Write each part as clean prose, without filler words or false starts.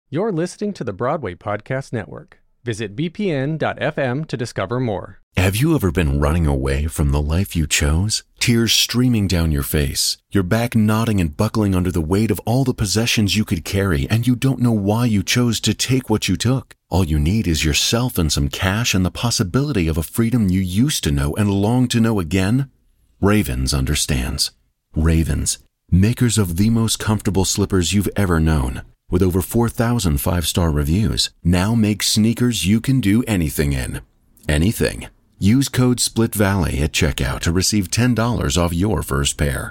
You're listening to the Broadway Podcast Network. Visit bpn.fm to discover more. Have you ever been running away from the life you chose? Tears streaming down your face, your back knotting and buckling under the weight of all the possessions you could carry, and you don't know why you chose to take what you took. All you need is yourself and some cash and the possibility of a freedom you used to know and long to know again? Ravens understands. Ravens, makers of the most comfortable slippers you've ever known. With over 4,000 five-star reviews, now make sneakers you can do anything in. Anything. Use code SPLITVALLEY at checkout to receive $10 off your first pair.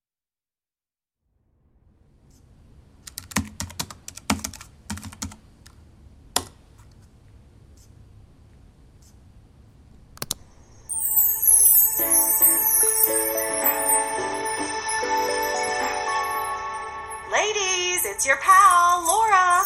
Ladies, it's your pal, Laura.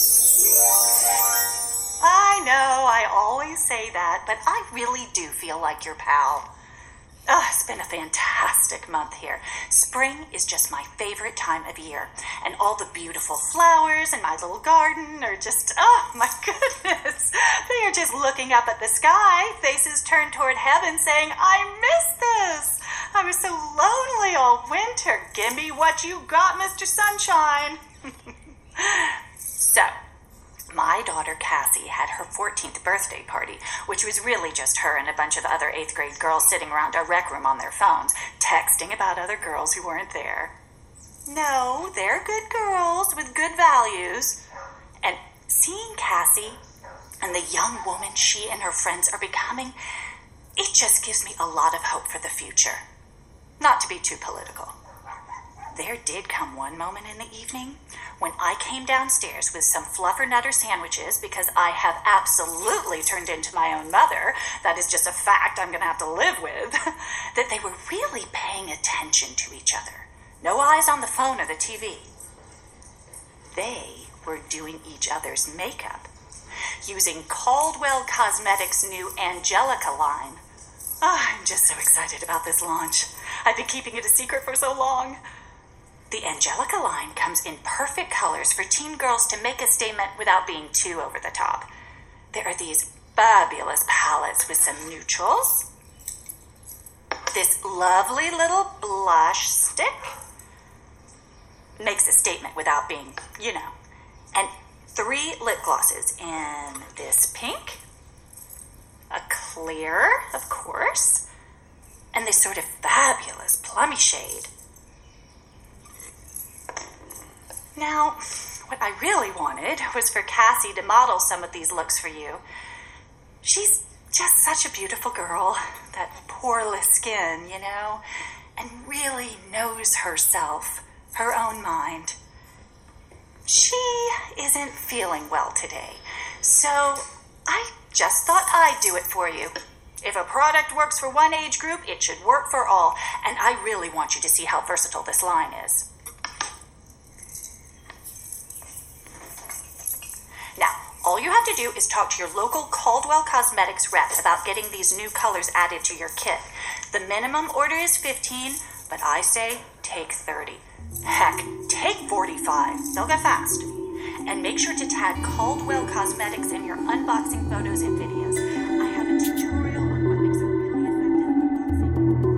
I know, I always say that, but I really do feel like your pal. It's been a fantastic month here. Spring is just my favorite time of year, and all the beautiful flowers in my little garden are just, oh my goodness, they are just looking up at the sky, faces turned toward heaven saying, I miss this. I was so lonely all winter. Give me what you got, Mr. Sunshine. So, my daughter Cassie had her 14th birthday party, which was really just her and a bunch of other 8th grade girls sitting around a rec room on their phones, texting about other girls who weren't there. No, they're good girls with good values. And seeing Cassie and the young woman she and her friends are becoming, it just gives me a lot of hope for the future. Not to be too political. There did come one moment in the evening when I came downstairs with some fluffernutter sandwiches because I have absolutely turned into my own mother. That is just a fact I'm going to have to live with. That they were really paying attention to each other. No eyes on the phone or the TV. They were doing each other's makeup using Caldwell Cosmetics' new Angelica line. I'm just so excited about this launch. I've been keeping it a secret for so long. The Angelica line comes in perfect colors for teen girls to make a statement without being too over the top. There are these fabulous palettes with some neutrals. This lovely little blush stick makes a statement without being, and 3 lip glosses in this pink, a clear, of course, and this sort of fabulous plummy shade. Now, what I really wanted was for Cassie to model some of these looks for you. She's just such a beautiful girl, that poreless skin, and really knows herself, her own mind. She isn't feeling well today, so I just thought I'd do it for you. If a product works for one age group, it should work for all, and I really want you to see how versatile this line is. Now, all you have to do is talk to your local Caldwell Cosmetics rep about getting these new colors added to your kit. The minimum order is 15, but I say take 30. Heck, take 45. They'll go fast. And make sure to tag Caldwell Cosmetics in your unboxing photos and videos. I have a tutorial on what makes a really effective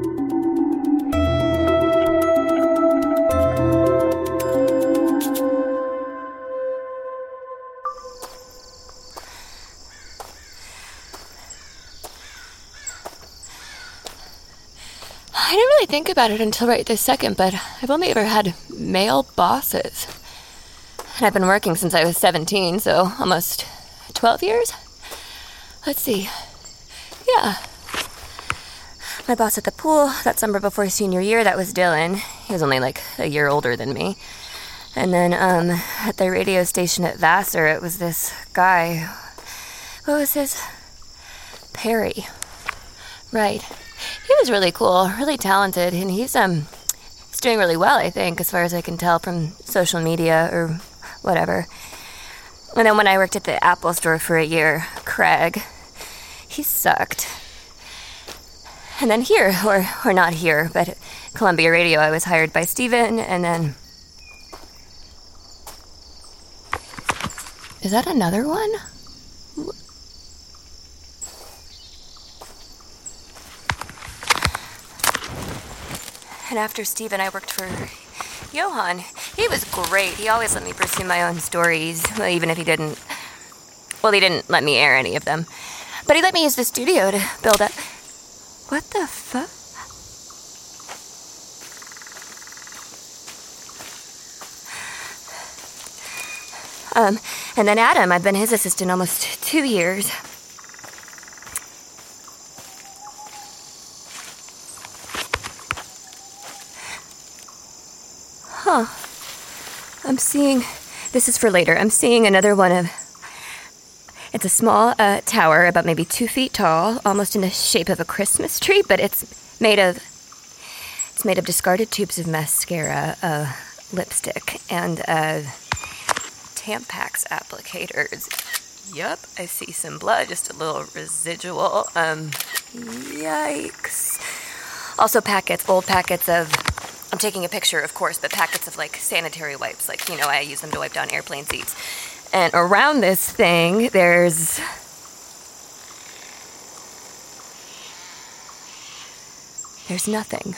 I didn't really think about it until right this second, but I've only ever had male bosses. And I've been working since I was 17, so almost 12 years? Let's see. Yeah. My boss at the pool, that summer before senior year, that was Dylan. He was only like a year older than me. And then, at the radio station at Vassar, it was this guy. What was his? Perry. Right. He was really cool, really talented, and he's doing really well, I think, as far as I can tell from social media or whatever. And then when I worked at the Apple store for a year, Craig, he sucked. And then here, or not here, but at Columbia Radio, I was hired by Steven, and then... Is that another one? And after Steve and I worked for Johan, he was great. He always let me pursue my own stories, well, even if he didn't. Well, he didn't let me air any of them. But he let me use the studio to build up. What the fuck? And then Adam, I've been his assistant almost 2 years. Huh. I'm seeing, this is for later, I'm seeing another one of, it's a small tower about maybe 2 feet tall, almost in the shape of a Christmas tree, but it's made of discarded tubes of mascara, lipstick, and Tampax applicators. Yup, I see some blood, just a little residual. Yikes. Also packets, old packets of, I'm taking a picture, of course, but packets of, like, sanitary wipes. Like, you know, I use them to wipe down airplane seats. And around this thing, there's nothing.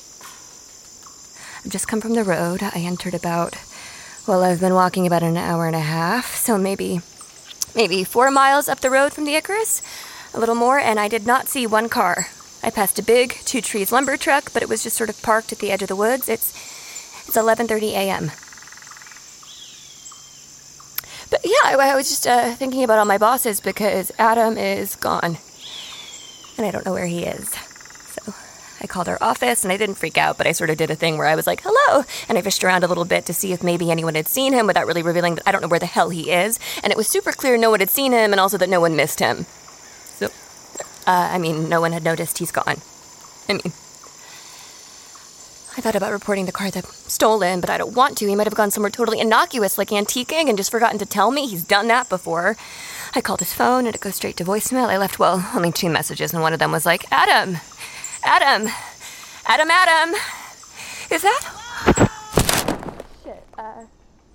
I've just come from the road. I entered about, well, I've been walking about an hour and a half, so maybe 4 miles up the road from the Icarus, a little more, and I did not see one car. I passed a big 2-trees lumber truck, but it was just sort of parked at the edge of the woods. It's 11:30 a.m. But yeah, I was just thinking about all my bosses because Adam is gone, and I don't know where he is. So I called our office, and I didn't freak out, but I sort of did a thing where I was like, hello, and I fished around a little bit to see if maybe anyone had seen him without really revealing that I don't know where the hell he is, and it was super clear no one had seen him, and also that no one missed him. So, no one had noticed he's gone. I thought about reporting the car that stolen, but I don't want to. He might have gone somewhere totally innocuous, like antiquing, and just forgotten to tell me. He's done that before. I called his phone, and it goes straight to voicemail. I left, only 2 messages, and one of them was like, Adam! Is that? Shit, Hello?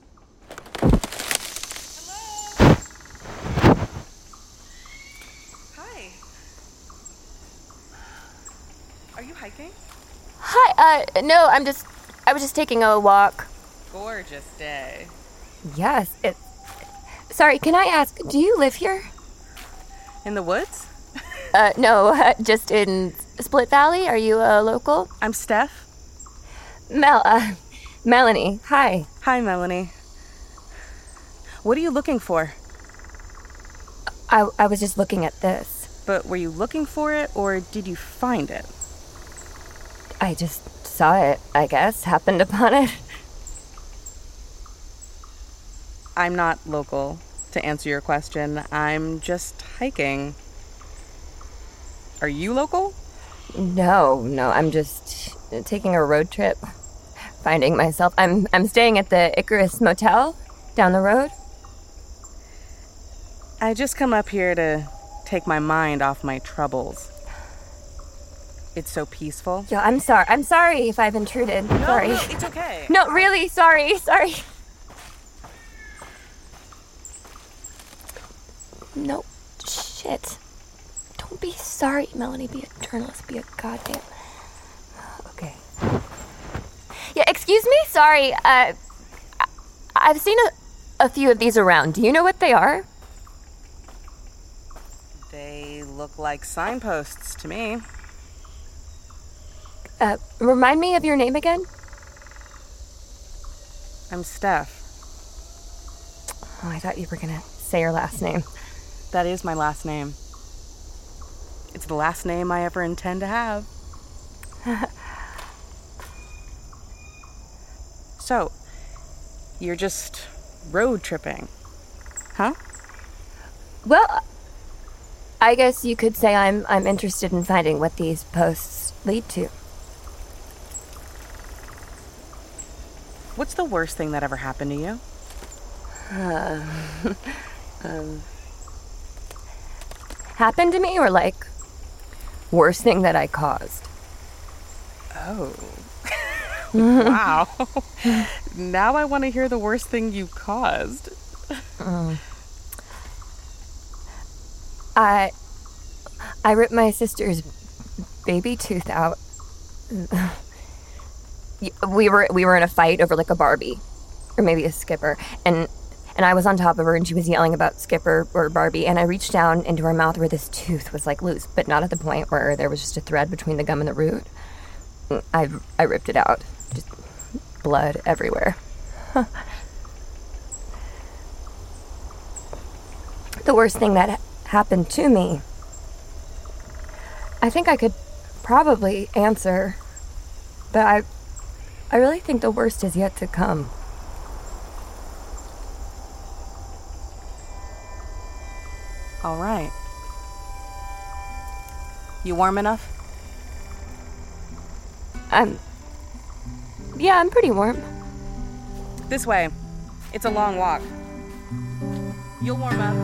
Hi. Are you hiking? Hi, no, I was just taking a walk. Gorgeous day. Yes, sorry, can I ask, do you live here? In the woods? No, just in Split Valley. Are you a local? I'm Steph. Melanie, hi. Hi, Melanie. What are you looking for? I was just looking at this. But were you looking for it, or did you find it? I just saw it, I guess, happened upon it. I'm not local, to answer your question. I'm just hiking. Are you local? No, I'm just taking a road trip, finding myself. I'm staying at the Icarus Motel down the road. I just come up here to take my mind off my troubles. It's so peaceful. Yo, I'm sorry if I've intruded. Sorry. No, it's okay. No, really, sorry. No, shit. Don't be sorry, Melanie. Be a journalist. Be a goddamn... Okay. Yeah, excuse me? Sorry. I've seen a few of these around. Do you know what they are? They look like signposts to me. Remind me of your name again? I'm Steph. Oh, I thought you were gonna say your last name. That is my last name. It's the last name I ever intend to have. So, you're just road tripping, huh? Well, I guess you could say I'm interested in finding what these posts lead to. What's the worst thing that ever happened to you? Happened to me, or like worst thing that I caused? Oh. Wow. Now I want to hear the worst thing you caused. I ripped my sister's baby tooth out. We were in a fight over like a Barbie, or maybe a Skipper, and I was on top of her and she was yelling about Skipper or Barbie, and I reached down into her mouth where this tooth was like loose, but not at the point where there was just a thread between the gum and the root. I ripped it out, just blood everywhere. The worst thing that happened to me, I think I could probably answer, but I really think the worst is yet to come. All right. You warm enough? Yeah, I'm pretty warm. This way. It's a long walk. You'll warm up.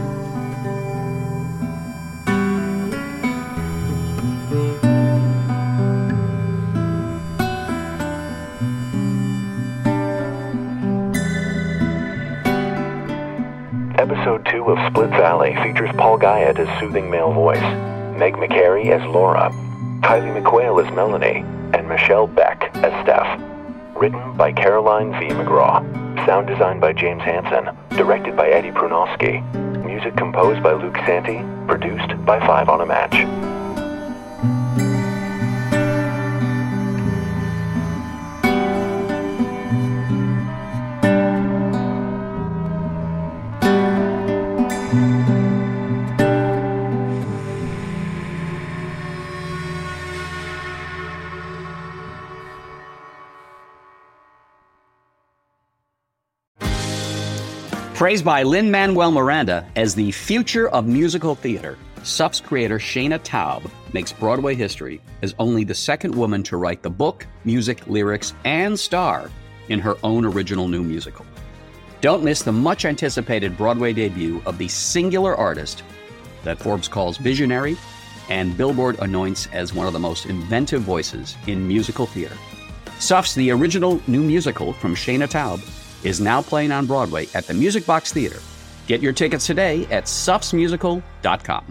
Episode 2 of Split Valley features Paul Guyett as soothing male voice, Meg McCary as Laura, Kylie McQuail as Melanie, and Michelle Beck as Steph. Written by Caroline V. McGraw. Sound designed by James Hansen. Directed by Eddie Prunowski. Music composed by Luke Santi. Produced by Five on a Match. Praised by Lin-Manuel Miranda as the future of musical theater, Suff's creator Shana Taub makes Broadway history as only the second woman to write the book, music, lyrics, and star in her own original new musical. Don't miss the much-anticipated Broadway debut of the singular artist that Forbes calls visionary and Billboard anoints as one of the most inventive voices in musical theater. Suff's The Original New Musical from Shana Taub is now playing on Broadway at the Music Box Theater. Get your tickets today at suffsmusical.com.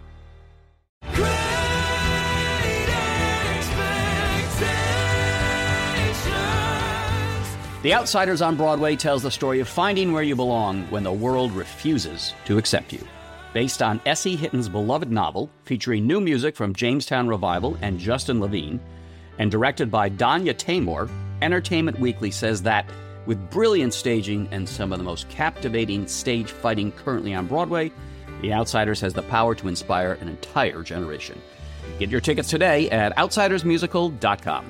The Outsiders on Broadway tells the story of finding where you belong when the world refuses to accept you. Based on S.E. Hitton's beloved novel, featuring new music from Jamestown Revival and Justin Levine, and directed by Danya Taymor, Entertainment Weekly says that with brilliant staging and some of the most captivating stage fighting currently on Broadway, The Outsiders has the power to inspire an entire generation. Get your tickets today at outsidersmusical.com.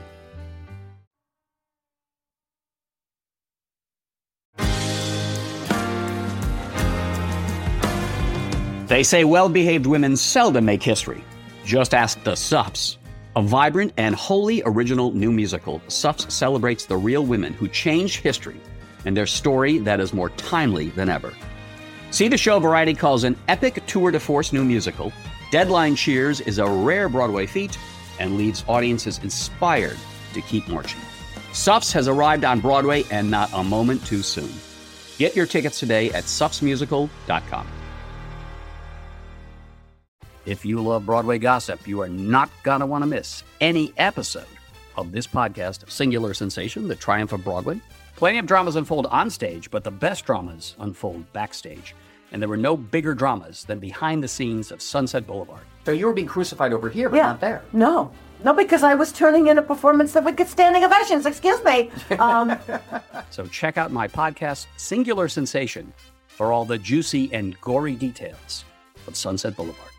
They say well-behaved women seldom make history. Just ask the Suffs. A vibrant and wholly original new musical, Suffs celebrates the real women who changed history and their story that is more timely than ever. See the show Variety calls an epic tour de force new musical. Deadline cheers is a rare Broadway feat and leaves audiences inspired to keep marching. Suffs has arrived on Broadway and not a moment too soon. Get your tickets today at suffsmusical.com. If you love Broadway gossip, you are not going to want to miss any episode of this podcast of Singular Sensation, The Triumph of Broadway. Plenty of dramas unfold on stage, but the best dramas unfold backstage. And there were no bigger dramas than behind the scenes of Sunset Boulevard. So you were being crucified over here, but not there. No, because I was turning in a performance that would get standing ovations. Excuse me. So check out my podcast, Singular Sensation, for all the juicy and gory details of Sunset Boulevard.